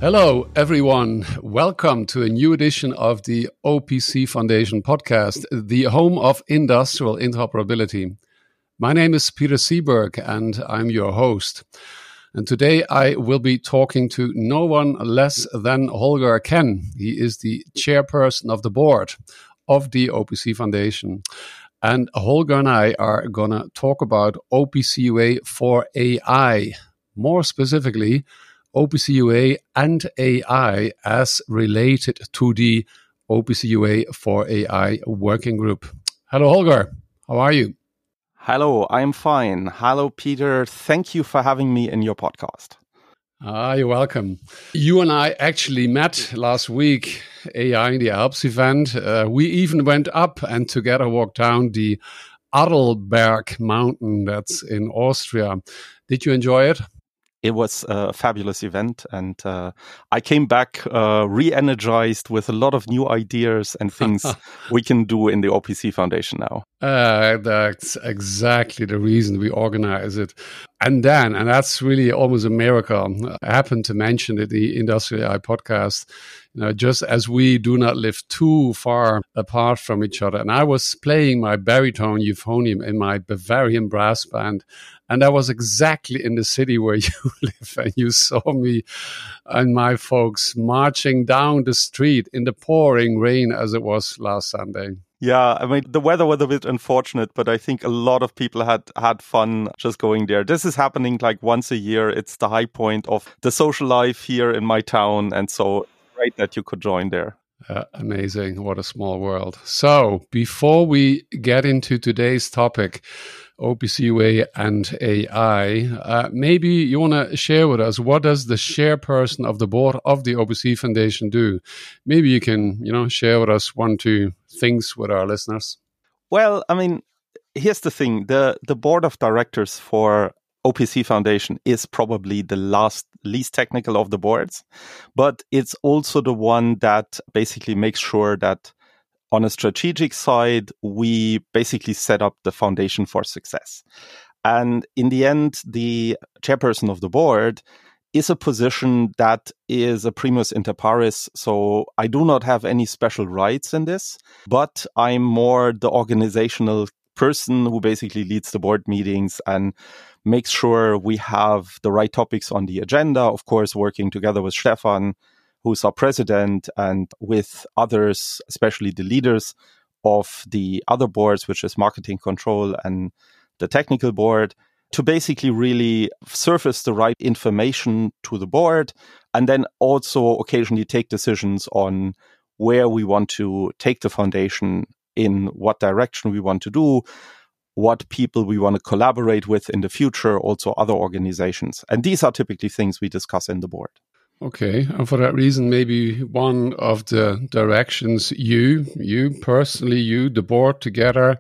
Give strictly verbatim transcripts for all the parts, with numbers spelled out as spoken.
Hello, everyone. Welcome to a new edition of the O P C Foundation podcast, the home of industrial interoperability. My name is Peter Seeberg, and I'm your host. And today I will be talking to no one less than Holger Ken. He is the chairperson of the board of the O P C Foundation. And Holger and I are going to talk about O P C U A for A I. More specifically, O P C U A and A I as related to the O P C U A for A I working group. Hello, Holger. How are you? Hello, I'm fine. Hello, Peter. Thank you for having me in your podcast. Ah, you're welcome. You and I actually met last week, A I in the Alps event. Uh, we even went up and together walked down the Adalberg mountain that's in Austria. Did you enjoy it? It was a fabulous event, and uh, I came back uh, re-energized with a lot of new ideas and things we can do in the O P C Foundation now. Uh, that's exactly the reason we organize it. And then, and that's really almost a miracle, I happened to mention it in the Industrial A I podcast, you know, just as we do not live too far apart from each other. And I was playing my baritone euphonium in my Bavarian brass band, and I was exactly in the city where you live, and you saw me and my folks marching down the street in the pouring rain as it was last Sunday. Yeah, I mean, the weather was a bit unfortunate, but I think a lot of people had had fun just going there. This is happening like once a year. It's the high point of the social life here in my town, and so great that you could join there. Uh, amazing. What a small world. So before we get into today's topic, O P C U A and A I, uh, maybe you want to share with us, what does the chairperson of the board of the O P C Foundation do? Maybe you can, you know, share with us one, two things with our listeners. Well, I mean, here's the thing. The, the board of directors for O P C Foundation is probably the last, least technical of the boards, but it's also the one that basically makes sure that on a strategic side, we basically set up the foundation for success. And in the end, the chairperson of the board is a position that is a primus inter pares. So I do not have any special rights in this, but I'm more the organizational person who basically leads the board meetings and makes sure we have the right topics on the agenda. Of course, working together with Stefan, who's our president, and with others, especially the leaders of the other boards, which is marketing control and the technical board, to basically really surface the right information to the board, and then also occasionally take decisions on where we want to take the foundation, in what direction we want to do, what people we want to collaborate with in the future, also other organizations. And these are typically things we discuss in the board. Okay, and for that reason, maybe one of the directions you, you personally, you, the board together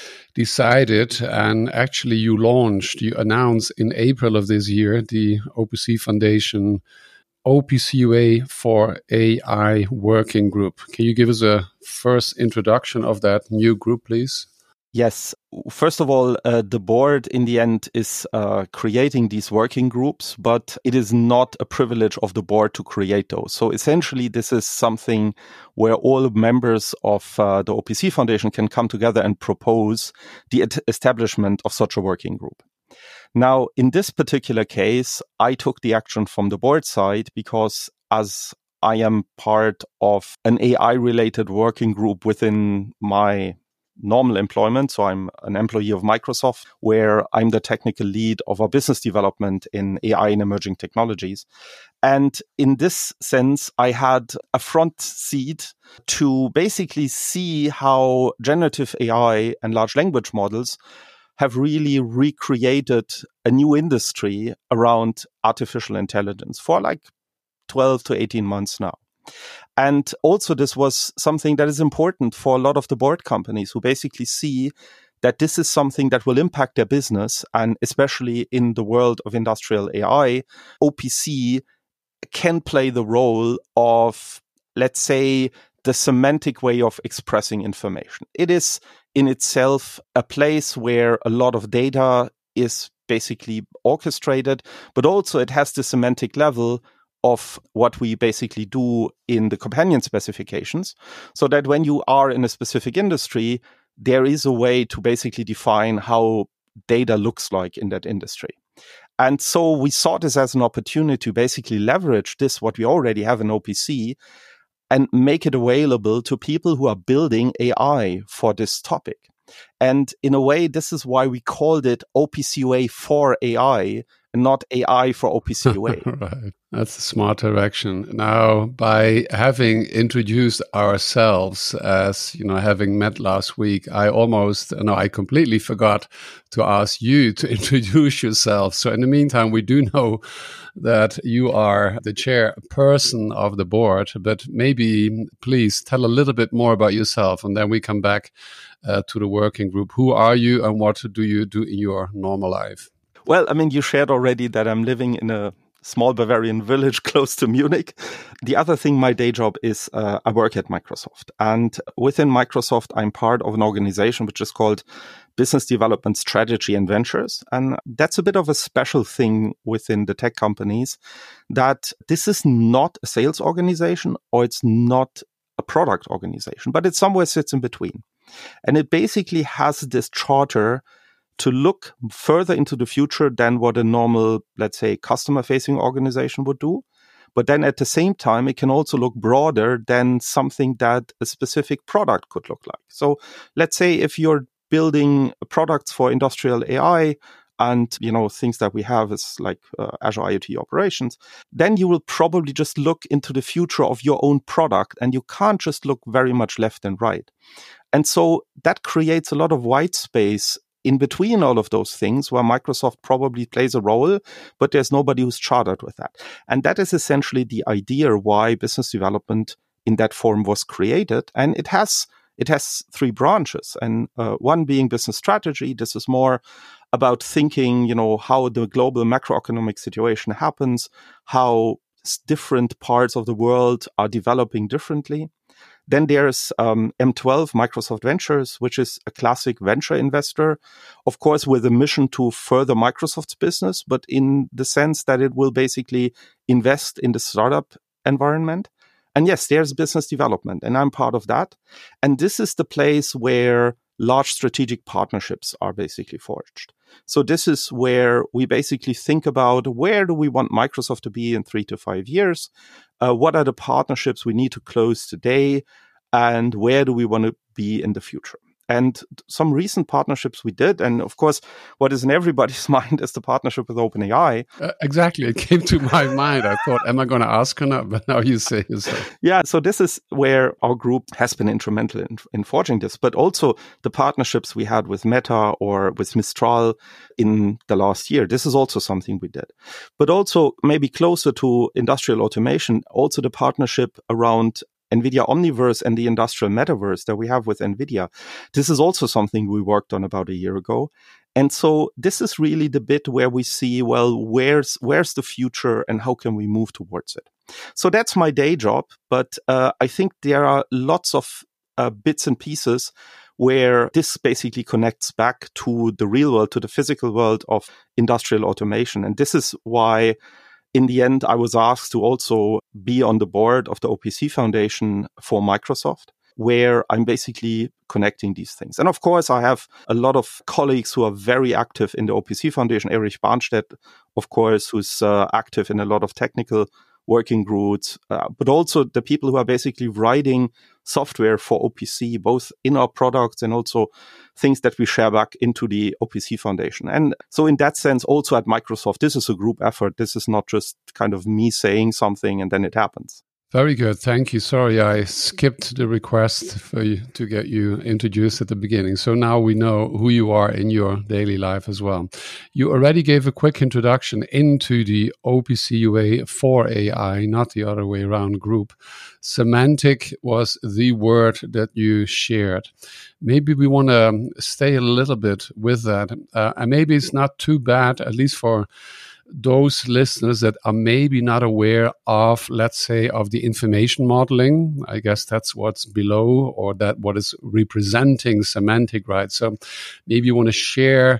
decided, and actually you launched, you announced in April of this year, the O P C Foundation O P C U A for A I working group. Can you give us a first introduction of that new group, please? Yes. First of all, uh, the board in the end is uh, creating these working groups, but it is not a privilege of the board to create those. So essentially, this is something where all members of uh, the O P C Foundation can come together and propose the et- establishment of such a working group. Now, in this particular case, I took the action from the board side because as I am part of an A I-related working group within my normal employment. So I'm an employee of Microsoft, where I'm the technical lead of our business development in A I and emerging technologies. And in this sense, I had a front seat to basically see how generative A I and large language models have really recreated a new industry around artificial intelligence for like twelve to eighteen months now. And also this was something that is important for a lot of the board companies who basically see that this is something that will impact their business. And especially in the world of industrial A I, O P C can play the role of, let's say, the semantic way of expressing information. It is in itself a place where a lot of data is basically orchestrated, but also it has the semantic level of what we basically do in the companion specifications, so that when you are in a specific industry, there is a way to basically define how data looks like in that industry. And so we saw this as an opportunity to basically leverage this, what we already have in O P C, and make it available to people who are building A I for this topic. And in a way, this is why we called it O P C U A for A I, and not A I for O P C U A. Right. That's a smart direction. Now, by having introduced ourselves as, you know, having met last week, I almost, no, I completely forgot to ask you to introduce yourself. So in the meantime, we do know that you are the chairperson of the board, but maybe please tell a little bit more about yourself, and then we come back uh, to the working group. Who are you and what do you do in your normal life? Well, I mean, you shared already that I'm living in a small Bavarian village close to Munich. The other thing, my day job is uh, I work at Microsoft. And within Microsoft, I'm part of an organization which is called Business Development Strategy and Ventures. And that's a bit of a special thing within the tech companies, that this is not a sales organization or it's not a product organization, but it somewhere sits in between. And it basically has this charter to look further into the future than what a normal, let's say, customer-facing organization would do. But then at the same time, it can also look broader than something that a specific product could look like. So let's say if you're building products for industrial A I and, you know, things that we have is like uh, Azure IoT operations, then you will probably just look into the future of your own product, and you can't just look very much left and right. And so that creates a lot of white space in between all of those things, where Microsoft probably plays a role, but there's nobody who's chartered with that. And that is essentially the idea why business development in that form was created. And it has it has three branches, and uh, one being business strategy. This is more about thinking, you know, how the global macroeconomic situation happens, how different parts of the world are developing differently. Then there's um, M twelve, Microsoft Ventures, which is a classic venture investor, of course, with a mission to further Microsoft's business, but in the sense that it will basically invest in the startup environment. And yes, there's business development, and I'm part of that. And this is the place where large strategic partnerships are basically forged. So this is where we basically think about, where do we want Microsoft to be in three to five years? Uh, what are the partnerships we need to close today? And where do we want to be in the future? And some recent partnerships we did, and of course, what is in everybody's mind is the partnership with OpenAI. Uh, exactly. It came to my mind. I thought, am I going to ask or not? But now you say so. Yeah, so this is where our group has been instrumental in, in forging this, but also the partnerships we had with Meta or with Mistral in the last year. This is also something we did. But also maybe closer to industrial automation, also the partnership around NVIDIA Omniverse and the industrial metaverse that we have with NVIDIA. This is also something we worked on about a year ago. And so this is really the bit where we see, well, where's where's the future and how can we move towards it? So that's my day job. But uh, I think there are lots of uh, bits and pieces where this basically connects back to the real world, to the physical world of industrial automation. And this is why in the end, I was asked to also be on the board of the O P C Foundation for Microsoft, where I'm basically connecting these things. And of course, I have a lot of colleagues who are very active in the O P C Foundation. Erich Barnstedt, of course, who's uh, active in a lot of technical working groups, uh, but also the people who are basically writing software for O P C, both in our products and also things that we share back into the O P C Foundation. And so in that sense, also at Microsoft, this is a group effort. This is not just kind of me saying something and then it happens. Very good. Thank you. Sorry, I skipped the request for you to get you introduced at the beginning. So now we know who you are in your daily life as well. You already gave a quick introduction into the O P C U A for A I, not the other way around group. Semantic was the word that you shared. Maybe we want to stay a little bit with that. Uh, and maybe it's not too bad, at least for those listeners that are maybe not aware of, let's say, of the information modeling. I guess that's what's below, or that what is representing semantic, right? So maybe you want to share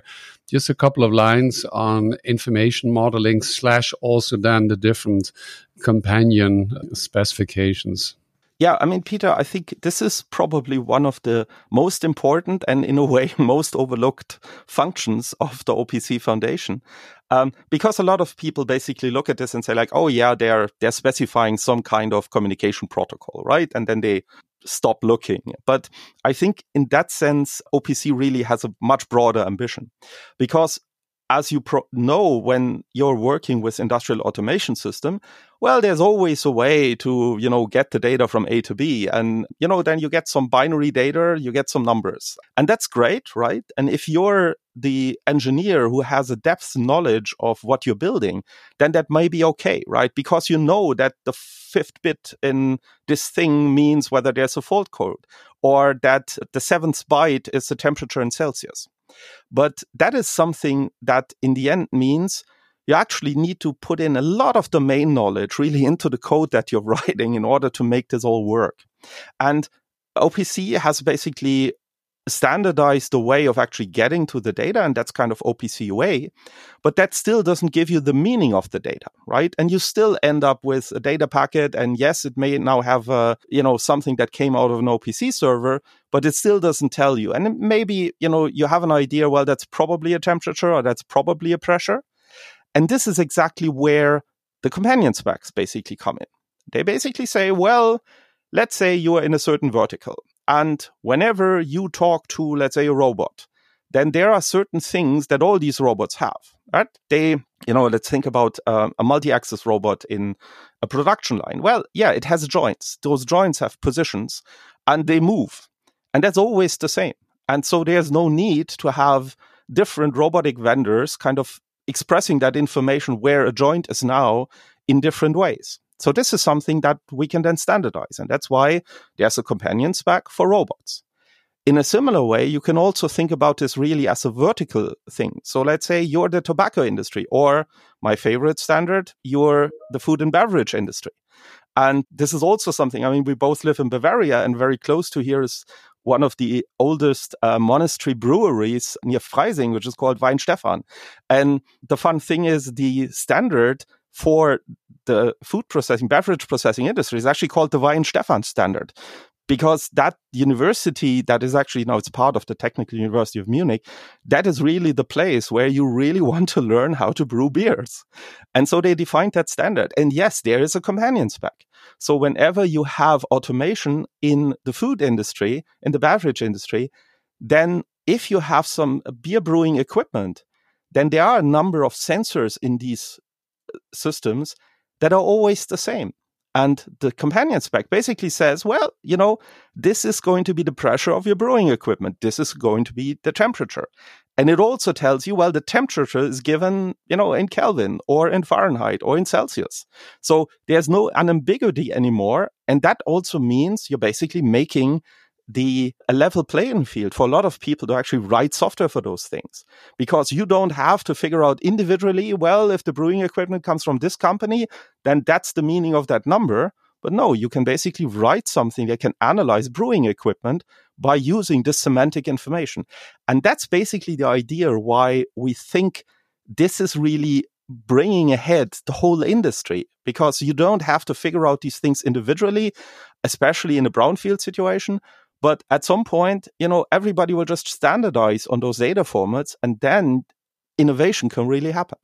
just a couple of lines on information modeling slash also then the different companion specifications. Yeah, I mean, Peter, I think this is probably one of the most important and in a way most overlooked functions of the O P C Foundation. Um, because a lot of people basically look at this and say like, oh yeah, they're, they're specifying some kind of communication protocol, right? And then they stop looking. But I think in that sense, O P C really has a much broader ambition, because as you pro- know, when you're working with industrial automation system, well, there's always a way to, you know, get the data from A to B. And, you know, then you get some binary data, you get some numbers. And that's great, right? And if you're the engineer who has a depth knowledge of what you're building, then that may be okay, right? Because you know that the fifth bit in this thing means whether there's a fault code, or that the seventh byte is the temperature in Celsius. But that is something that in the end means you actually need to put in a lot of domain knowledge really into the code that you're writing in order to make this all work. And O P C has basically standardized the way of actually getting to the data, and that's kind of O P C U A, but that still doesn't give you the meaning of the data, right? And you still end up with a data packet, and yes, it may now have a, you know, something that came out of an O P C server, but it still doesn't tell you. And maybe, you know, you have an idea, well, that's probably a temperature or that's probably a pressure. And this is exactly where the companion specs basically come in. They basically say, well, let's say you are in a certain vertical, and whenever you talk to, let's say, a robot, then there are certain things that all these robots have, right? They, you know, let's think about uh, a multi-axis robot in a production line. Well, yeah, it has joints. Those joints have positions and they move. And that's always the same. And so there's no need to have different robotic vendors kind of expressing that information where a joint is now in different ways. So this is something that we can then standardize. And that's why there's a companion spec for robots. In a similar way, you can also think about this really as a vertical thing. So let's say you're the tobacco industry, or my favorite standard, you're the food and beverage industry. And this is also something, I mean, we both live in Bavaria, and very close to here is one of the oldest uh, monastery breweries near Freising, which is called Weinstefan. And the fun thing is the standard for the food processing, beverage processing industry is actually called the Weinstefan standard, because that university that is actually, now it's part of the Technical University of Munich, that is really the place where you really want to learn how to brew beers. And so they defined that standard. And yes, there is a companion spec. So whenever you have automation in the food industry, in the beverage industry, then if you have some beer brewing equipment, then there are a number of sensors in these systems that are always the same. And the companion spec basically says, well, you know, this is going to be the pressure of your brewing equipment. This is going to be the temperature. And it also tells you, well, the temperature is given, you know, in Kelvin or in Fahrenheit or in Celsius. So there's no unambiguity anymore. And that also means you're basically making the a level playing field for a lot of people to actually write software for those things, because you don't have to figure out individually, well, if the brewing equipment comes from this company, then that's the meaning of that number. But no, you can basically write something that can analyze brewing equipment by using this semantic information. And that's basically the idea why we think this is really bringing ahead the whole industry, because you don't have to figure out these things individually, especially in a brownfield situation. But at some point, you know, everybody will just standardize on those data formats, and then innovation can really happen.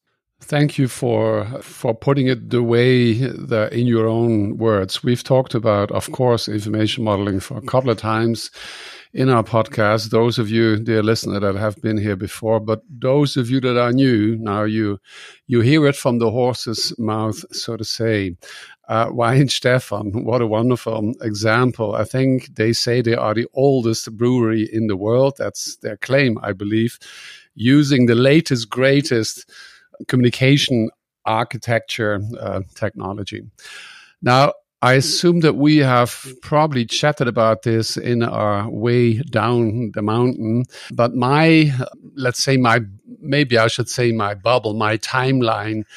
Thank you for for putting it the way that in your own words. We've talked about, of course, information modeling for a couple of times in our podcast. Those of you, dear listener, that have been here before, but those of you that are new, now you you hear it from the horse's mouth, so to say. Uh, Weinstefan, what a wonderful example. I think they say they are the oldest brewery in the world. That's their claim, I believe, using the latest, greatest communication architecture uh, technology. Now, I assume that we have probably chatted about this in our way down the mountain, but my, let's say my, maybe I should say my bubble, my timeline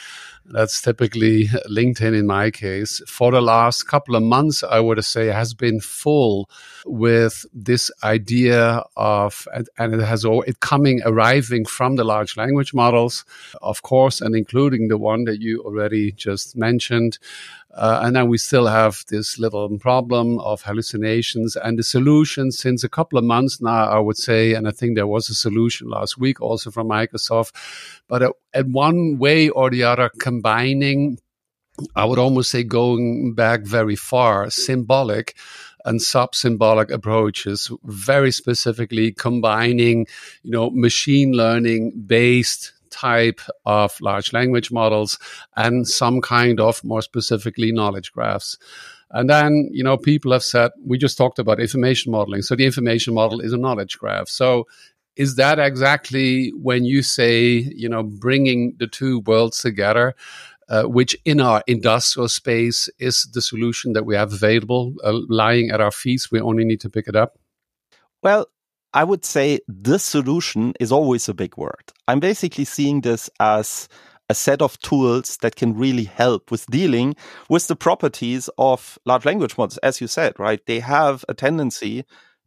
That's typically LinkedIn in my case. For the last couple of months, I would say, has been full with this idea of, and it has all, it coming, arriving from the large language models, of course, and including the one that you already just mentioned. Uh, and then we still have this little problem of hallucinations, and the solution since a couple of months now, I would say, and I think there was a solution last week also from Microsoft, but at, at one way or the other, combining, I would almost say going back very far, symbolic and sub-symbolic approaches, very specifically combining, you know, machine learning based type of large language models and some kind of, more specifically, knowledge graphs. And then, you know, people have said, we just talked about information modeling. So the information model is a knowledge graph. So is that exactly when you say, you know, bringing the two worlds together, uh, which in our industrial space is the solution that we have available, uh, lying at our feet? We only need to pick it up? Well, I would say the solution is always a big word. I'm basically seeing this as a set of tools that can really help with dealing with the properties of large language models. As you said, right? They have a tendency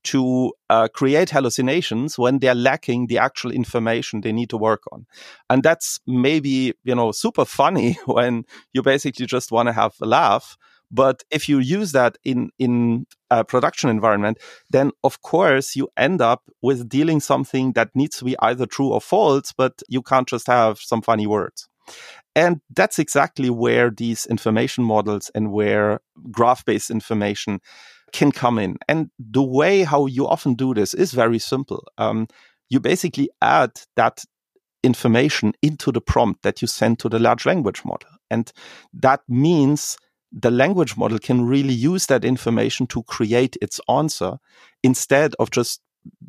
to uh, create hallucinations when they're lacking the actual information they need to work on. And that's maybe, you know, super funny when you basically just want to have a laugh. But if you use that in, in a production environment, then of course you end up with dealing something that needs to be either true or false, but you can't just have some funny words. And that's exactly where these information models and where graph-based information can come in. And the way how you often do this is very simple. Um, you basically add that information into the prompt that you send to the large language model. And that means the language model can really use that information to create its answer instead of just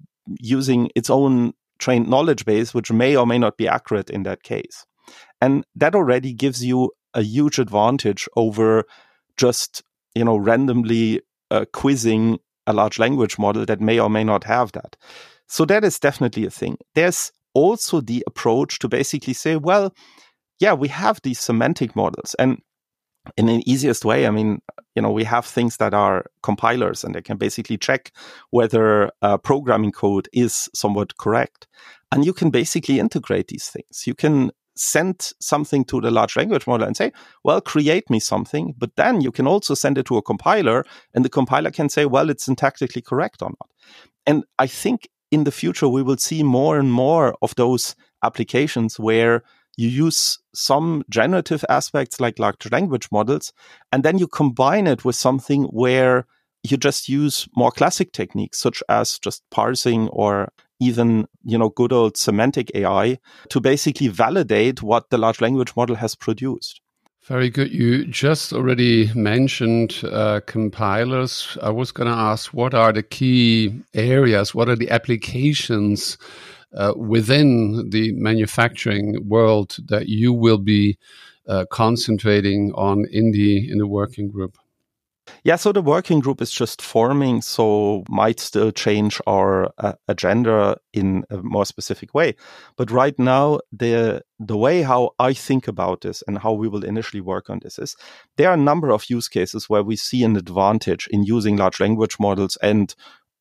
using its own trained knowledge base, which may or may not be accurate in that case. And that already gives you a huge advantage over just, you know, randomly uh, quizzing a large language model that may or may not have that. So that is definitely a thing. There's also the approach to basically say, well, yeah, we have these semantic models, and in the easiest way, I mean, you know, we have things that are compilers and they can basically check whether uh, programming code is somewhat correct. And you can basically integrate these things. You can send something to the large language model and say, well, create me something. But then you can also send it to a compiler, and the compiler can say, well, it's syntactically correct or not. And I think in the future, we will see more and more of those applications where you use some generative aspects like large language models, and then you combine it with something where you just use more classic techniques, such as just parsing or even, you know, good old semantic A I to basically validate what the large language model has produced. Very good. You just already mentioned uh, compilers. I was going to ask, what are the key areas? What are the applications Uh, within the manufacturing world that you will be uh, concentrating on in the in the working group? Yeah, so the working group is just forming, so might still change our uh, agenda in a more specific way. But right now, the the way how I think about this and how we will initially work on this is there are a number of use cases where we see an advantage in using large language models and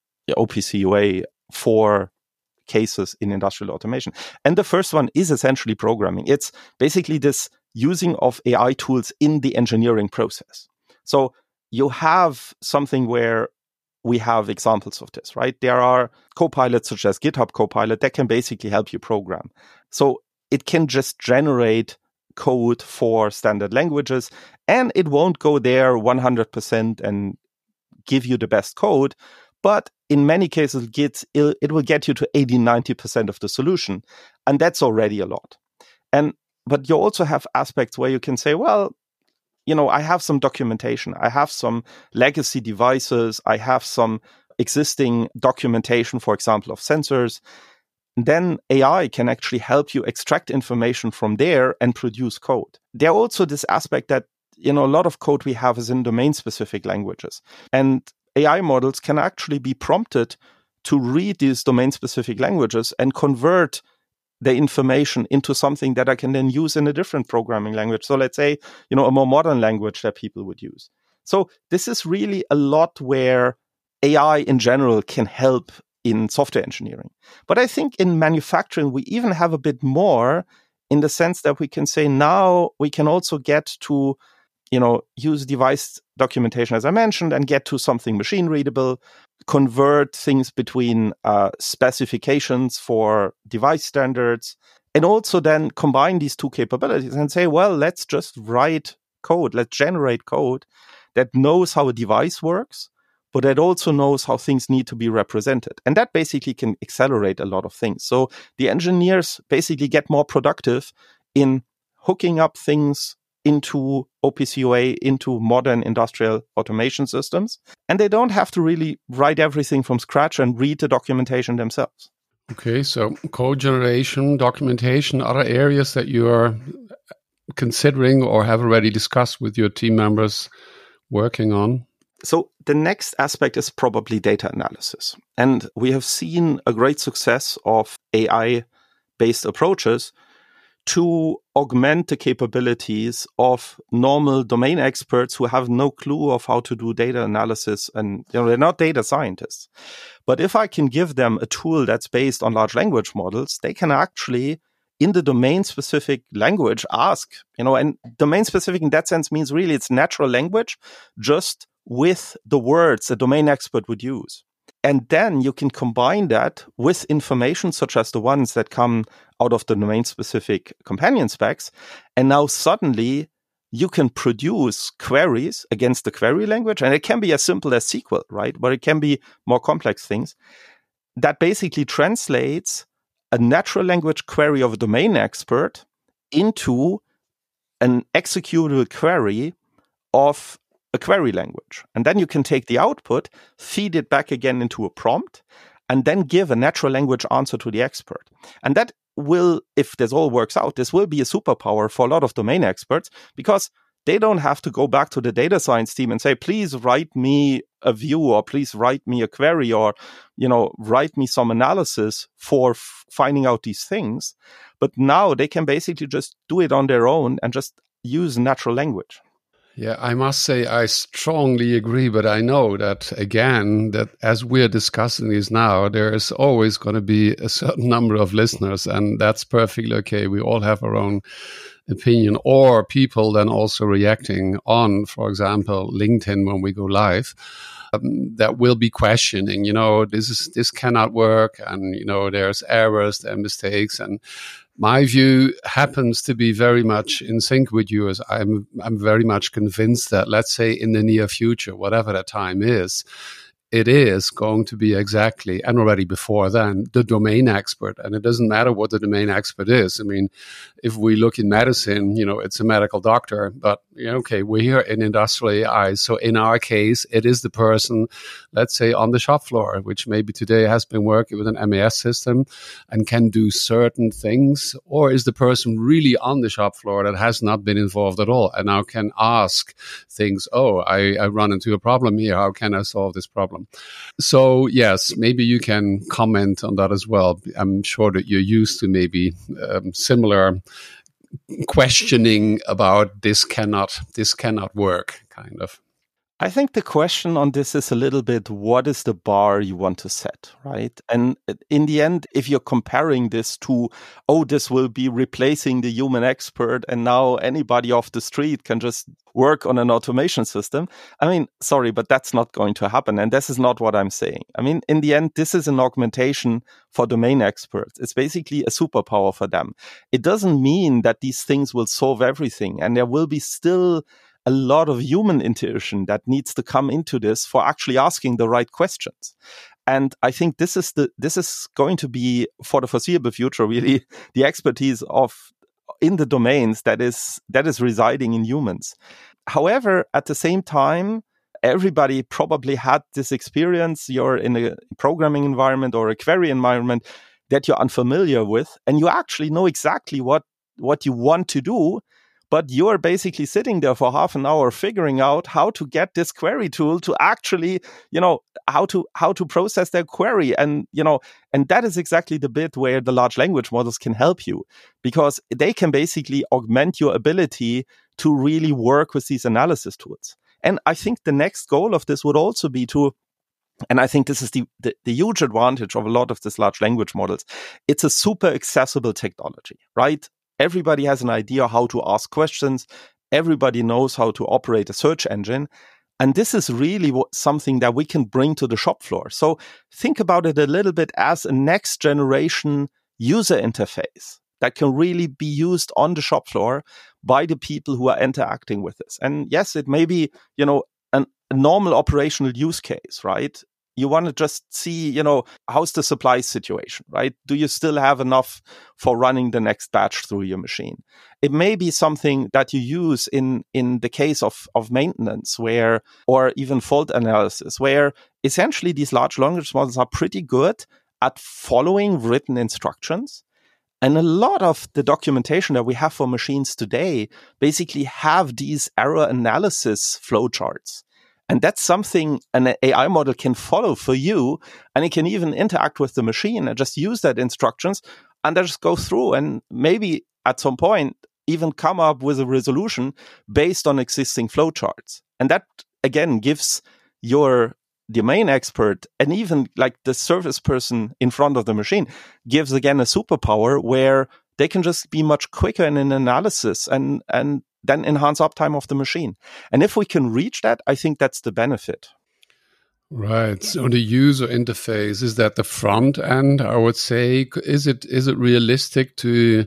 O P C U A for cases in industrial automation. And the first one is essentially programming. It's basically this using of A I tools in the engineering process. So you have something where we have examples of this, right? There are copilots such as GitHub Copilot that can basically help you program. So it can just generate code for standard languages, and it won't go there one hundred percent and give you the best code. But in many cases, it will get you to eighty, ninety percent of the solution. And that's already a lot. And but you also have aspects where you can say, well, you know, I have some documentation. I have some legacy devices. I have some existing documentation, for example, of sensors. Then A I can actually help you extract information from there and produce code. There also this aspect that, you know, a lot of code we have is in domain-specific languages. And A I models can actually be prompted to read these domain-specific languages and convert the information into something that I can then use in a different programming language. So let's say, you know, a more modern language that people would use. So this is really a lot where A I in general can help in software engineering. But I think in manufacturing, we even have a bit more in the sense that we can say now we can also get to, you know, use device documentation, as I mentioned, and get to something machine readable, convert things between uh, specifications for device standards, and also then combine these two capabilities and say, well, let's just write code, let's generate code that knows how a device works, but that also knows how things need to be represented. And that basically can accelerate a lot of things. So the engineers basically get more productive in hooking up things into O P C U A, into modern industrial automation systems. And they don't have to really write everything from scratch and read the documentation themselves. Okay, so code generation, documentation, other areas that you are considering or have already discussed with your team members working on? So the next aspect is probably data analysis. And we have seen a great success of A I-based approaches to augment the capabilities of normal domain experts who have no clue of how to do data analysis. And you know, they're not data scientists. But if I can give them a tool that's based on large language models, they can actually, in the domain-specific language, ask, you know, and domain-specific in that sense means really it's natural language, just with the words a domain expert would use. And then you can combine that with information such as the ones that come out of the domain-specific companion specs. And now suddenly you can produce queries against the query language. And it can be as simple as S Q L, right? But it can be more complex things that basically translates a natural language query of a domain expert into an executable query of a query language. And then you can take the output, feed it back again into a prompt, and then give a natural language answer to the expert. And that will, if this all works out, this will be a superpower for a lot of domain experts because they don't have to go back to the data science team and say, please write me a view or please write me a query or, you know, write me some analysis for f- finding out these things. But now they can basically just do it on their own and just use natural language. Yeah, I must say I strongly agree, but I know that, again, that as we're discussing this now, there is always going to be a certain number of listeners, and that's perfectly okay. We all have our own opinion, or people then also reacting on, for example, LinkedIn when we go live, um, that will be questioning, you know, this is this cannot work, and, you know, there's errors, there are mistakes, and my view happens to be very much in sync with yours. I'm I'm very much convinced that, let's say, in the near future, whatever that time is, it is going to be exactly, and already before then, the domain expert. And it doesn't matter what the domain expert is. I mean, if we look in medicine, you know, it's a medical doctor, but, you know, okay, we're here in industrial A I. So in our case, it is the person, let's say, on the shop floor, which maybe today has been working with an M A S system and can do certain things, or is the person really on the shop floor that has not been involved at all and now can ask things, oh, I, I run into a problem here. How can I solve this problem? So, yes, maybe you can comment on that as well. I'm sure that you're used to maybe um, similar questioning about this cannot, this cannot work, kind of. I think the question on this is a little bit, what is the bar you want to set, right? And in the end, if you're comparing this to, oh, this will be replacing the human expert and now anybody off the street can just work on an automation system. I mean, sorry, but that's not going to happen. And this is not what I'm saying. I mean, in the end, this is an augmentation for domain experts. It's basically a superpower for them. It doesn't mean that these things will solve everything, and there will be still a lot of human intuition that needs to come into this for actually asking the right questions. And I think this is the this is going to be, for the foreseeable future, really the expertise of in the domains that is that is residing in humans. However, at the same time, everybody probably had this experience. You're in a programming environment or a query environment that you're unfamiliar with, and you actually know exactly what what you want to do, but you're basically sitting there for half an hour figuring out how to get this query tool to actually, you know, how to how to process their query. And, you know, and that is exactly the bit where the large language models can help you, because they can basically augment your ability to really work with these analysis tools. And I think the next goal of this would also be to, and I think this is the, the, the huge advantage of a lot of these large language models. It's a super accessible technology, right? Everybody has an idea how to ask questions. Everybody knows how to operate a search engine. And this is really what, something that we can bring to the shop floor. So think about it a little bit as a next generation user interface that can really be used on the shop floor by the people who are interacting with this. And yes, it may be, you know, an, a normal operational use case, right? You want to just see, you know, how's the supply situation, right? Do you still have enough for running the next batch through your machine? It may be something that you use in, in the case of, of maintenance where, or even fault analysis, where essentially these large language models are pretty good at following written instructions. And a lot of the documentation that we have for machines today basically have these error analysis flowcharts. And that's something an A I model can follow for you. And it can even interact with the machine and just use that instructions and just go through and maybe at some point even come up with a resolution based on existing flowcharts. And that, again, gives your domain expert and even like the service person in front of the machine gives, again, a superpower where they can just be much quicker in an analysis and, and then enhance uptime of the machine. And if we can reach that, I think that's the benefit. Right. So the user interface, is that the front end, I would say? Is it is it realistic to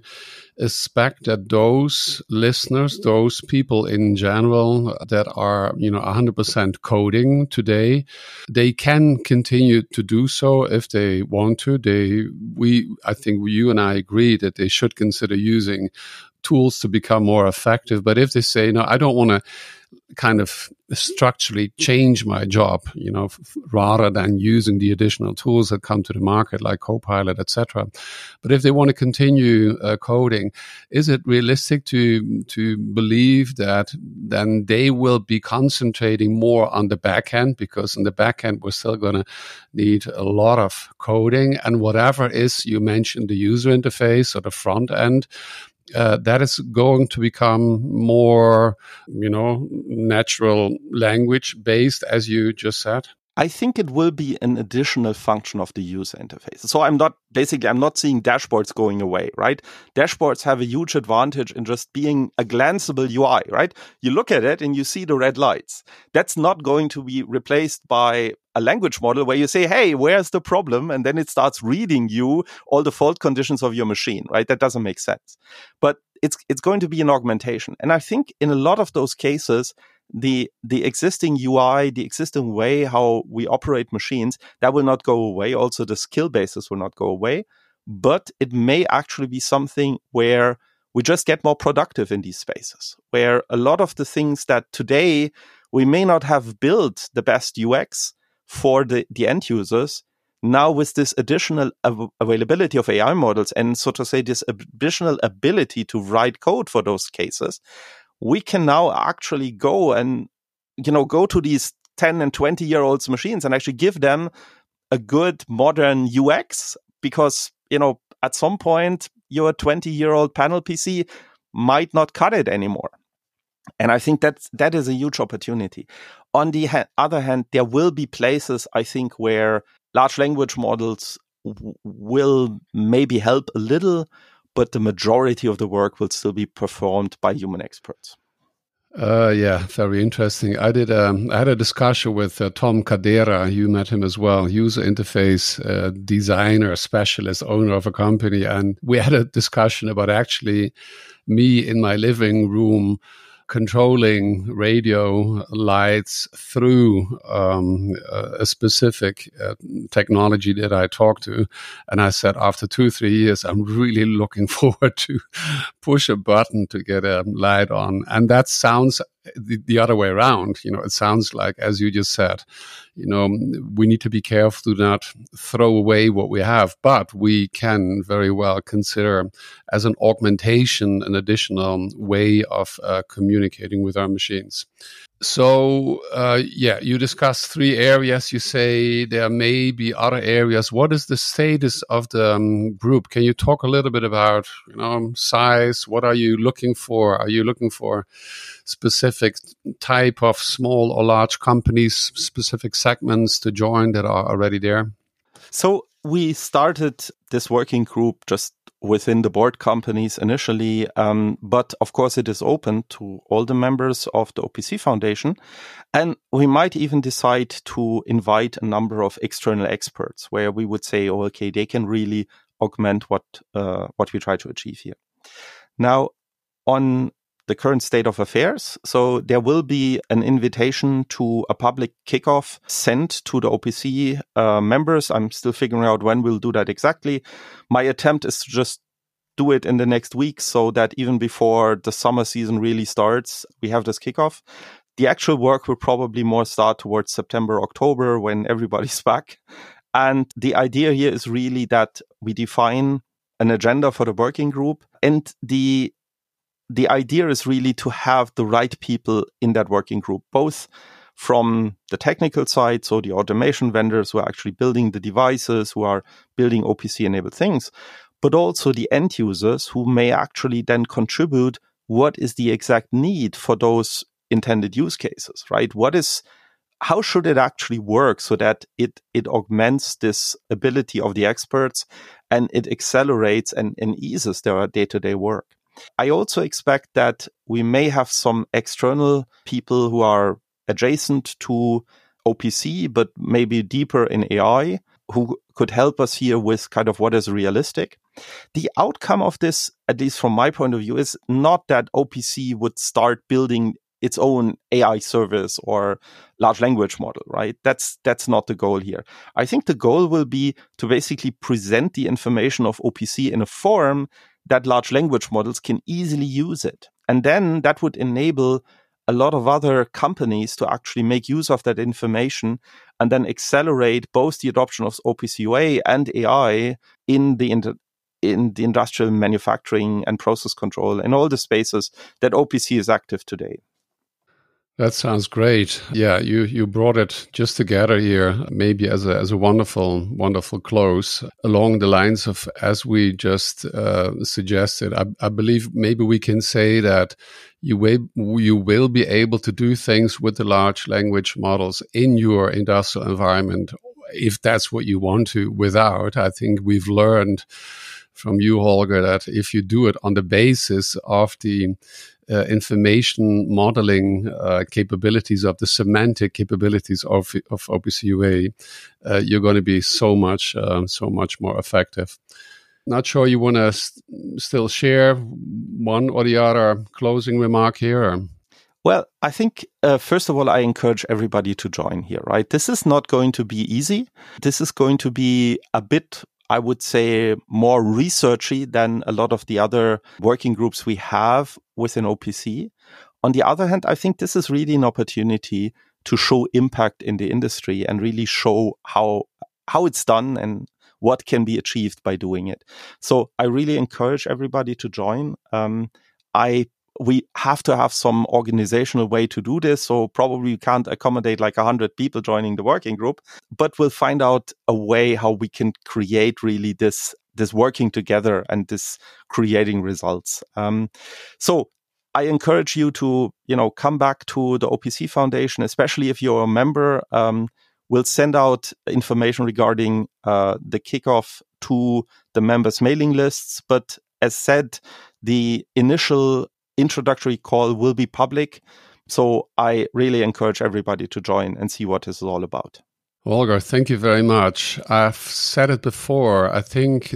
expect that those listeners, those people in general that are, you know, one hundred percent coding today, they can continue to do so if they want to? They, we, I think you and I agree that they should consider using tools to become more effective. But if they say, no, I don't want to kind of structurally change my job, you know, f- rather than using the additional tools that come to the market like Copilot, et cetera. But if they want to continue uh, coding, is it realistic to to believe that then they will be concentrating more on the back end? Because in the back end, we're still going to need a lot of coding, and whatever is, you mentioned the user interface or the front end, Uh, that is going to become more, you know, natural language based, as you just said? I think it will be an additional function of the user interface. So I'm not, basically, I'm not seeing dashboards going away, right? Dashboards have a huge advantage in just being a glanceable U I, right? You look at it and you see the red lights. That's not going to be replaced by a language model where you say, hey, where's the problem? And then it starts reading you all the fault conditions of your machine, right? That doesn't make sense. But it's it's going to be an augmentation. And I think in a lot of those cases, the the existing U I, the existing way how we operate machines, that will not go away. Also, the skill bases will not go away. But it may actually be something where we just get more productive in these spaces, where a lot of the things that today we may not have built the best U X for the, the end users, now with this additional av- availability of A I models and, so to say, this additional ability to write code for those cases, we can now actually go and, you know, go to these ten and twenty year olds machines and actually give them a good modern U X, because, you know, at some point your twenty year old panel P C might not cut it anymore. And I think that that is a huge opportunity. On the ha- other hand, there will be places, I think, where large language models w- will maybe help a little, but the majority of the work will still be performed by human experts. Uh, yeah, very interesting. I did. Um, I had a discussion with uh, Tom Cadera. You met him as well, user interface uh, designer, specialist, owner of a company, and we had a discussion about actually me in my living room controlling radio lights through um, a specific uh, technology that I talked to. And I said, after two, three years, I'm really looking forward to push a button to get a light on. And that sounds the, the other way around. You know, it sounds like, as you just said, you know, we need to be careful to not throw away what we have, but we can very well consider as an augmentation, an additional way of uh, communicating with our machines. So, uh, yeah, you discussed three areas. You say there may be other areas. What is the status of the um, group? Can you talk a little bit about, you know, size? What are you looking for? Are you looking for specific type of small or large companies, specific segments to join that are already there? So we started this working group just within the board companies initially, um, but of course it is open to all the members of the O P C Foundation. And we might even decide to invite a number of external experts where we would say, oh, okay, they can really augment what uh, what we try to achieve here. Now, on the current state of affairs, so there will be an invitation to a public kickoff sent to the O P C uh, members. I'm still figuring out when we'll do that exactly. My attempt is to just do it in the next week so that even before the summer season really starts, we have this kickoff. The actual work will probably more start towards September, October, when everybody's back. And the idea here is really that we define an agenda for the working group, and the The idea is really to have the right people in that working group, both from the technical side, so the automation vendors who are actually building the devices, who are building O P C-enabled things, but also the end users who may actually then contribute what is the exact need for those intended use cases, right? What is, how should it actually work so that it, it augments this ability of the experts and it accelerates and, and eases their day-to-day work? I also expect that we may have some external people who are adjacent to O P C, but maybe deeper in A I, who could help us here with kind of what is realistic. The outcome of this, at least from my point of view, is not that O P C would start building its own A I service or large language model, right? That's that's not the goal here. I think the goal will be to basically present the information of O P C in a form that large language models can easily use it. And then that would enable a lot of other companies to actually make use of that information and then accelerate both the adoption of O P C U A and A I in the inter- in the industrial manufacturing and process control and all the spaces that O P C is active today. That sounds great. Yeah, you, you brought it just together here, maybe as a as a wonderful, wonderful close along the lines of, as we just uh, suggested. I, I believe maybe we can say that you will, you will be able to do things with the large language models in your industrial environment, if that's what you want to, without. I think we've learned from you, Holger, that if you do it on the basis of the Uh, information modeling uh, capabilities, of the semantic capabilities of of O P C U A, uh, you're going to be so much uh, so much more effective. Not sure you want to st- still share one or the other closing remark here? Or? Well, I think, uh, first of all, I encourage everybody to join here, right? This is not going to be easy. This is going to be a bit, I would say, more researchy than a lot of the other working groups we have within O P C. On the other hand, I think this is really an opportunity to show impact in the industry and really show how how it's done and what can be achieved by doing it. So I really encourage everybody to join. Um, I we have to have some organizational way to do this. So probably we can't accommodate like a hundred people joining the working group, but we'll find out a way how we can create really this, this working together and this creating results. Um, so I encourage you to, you know, come back to the O P C Foundation, especially if you're a member. Um, we'll send out information regarding uh, the kickoff to the members' mailing lists. But as said, the initial introductory call will be public. So I really encourage everybody to join and see what this is all about. Holger, thank you very much. I've said it before. I think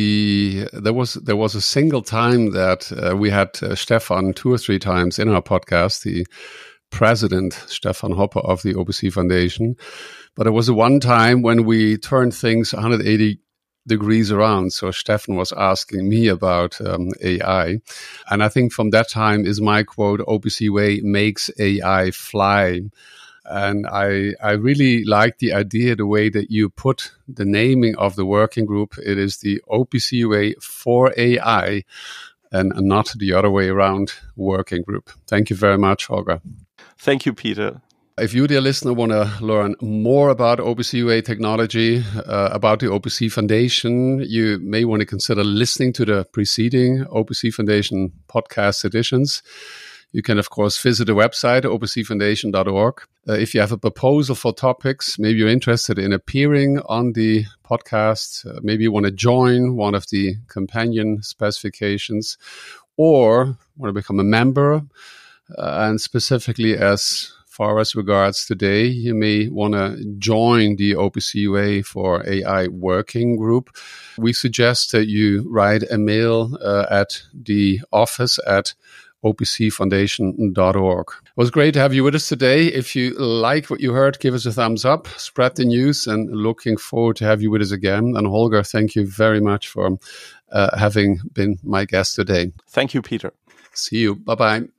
the there was there was a single time that uh, we had uh, Stefan two or three times in our podcast, the president, Stefan Hopper of the O P C Foundation. But there was a one time when we turned things one hundred eighty degrees around. So Stefan was asking me about um, A I. And I think from that time is my quote, O P C U A makes A I fly. And I, I really like the idea, the way that you put the naming of the working group. It is the O P C U A for A I and not the other way around working group. Thank you very much, Holger. Thank you, Peter. If you, dear listener, want to learn more about O P C U A technology, uh, about the O P C Foundation, you may want to consider listening to the preceding O P C Foundation podcast editions. You can, of course, visit the website, O P C foundation dot org. Uh, if you have a proposal for topics, maybe you're interested in appearing on the podcast, uh, maybe you want to join one of the companion specifications, or want to become a member, uh, and specifically as far as regards today, you may want to join the O P C U A for A I working group. We suggest that you write a mail uh, at the office at O P C foundation dot org. It was great to have you with us today. If you like what you heard, give us a thumbs up, spread the news, and looking forward to have you with us again. And Holger, thank you very much for uh, having been my guest today. Thank you, Peter. See you. Bye-bye.